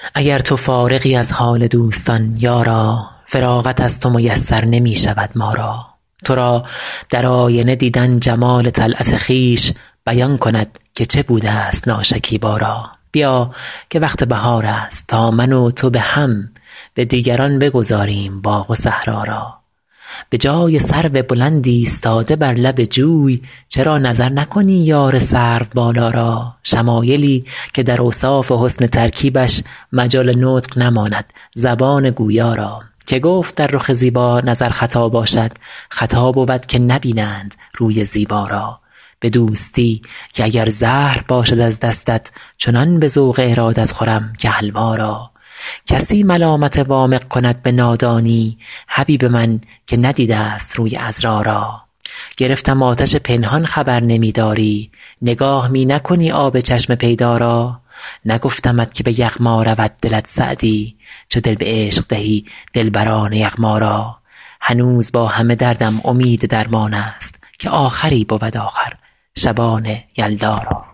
اگر تو فارغی از حال دوستان یارا، فراغت از تو میسر نمی شود ما را. تو را در آینه دیدن جمال طلعت خویش، بیان کند که چه بوده است ناشکیبا را. بیا که وقت بهار است تا من و تو به هم، به دیگران بگذاریم باغ و صحرا را. به جای سرو بلند ایستاده بر لب جوی، چرا نظر نکنی یار سروبالا را. شمایلی که در اوصاف حسن ترکیبش، مجال نطق نماند زبان گویا را. که گفت در رخ زیبا نظر خطا باشد، خطا بود که نبینند روی زیبا را. به دوستی که اگر زهر باشد از دستت، چنان به ذوق ارادت خورم که حلوا را. کسی ملامت وامق کند به نادانی، حبیب من که ندیده است روی عذرا را. گرفتم آتش پنهان خبر نمی داری، نگاه می نکنی آب چشم پیدا را. نگفتمت که به یغما رود دلت سعدی، چو دل به عشق دهی دلبران یغما را. هنوز با همه دردم امید درمان است، که آخری بود آخر شبان یلدا را.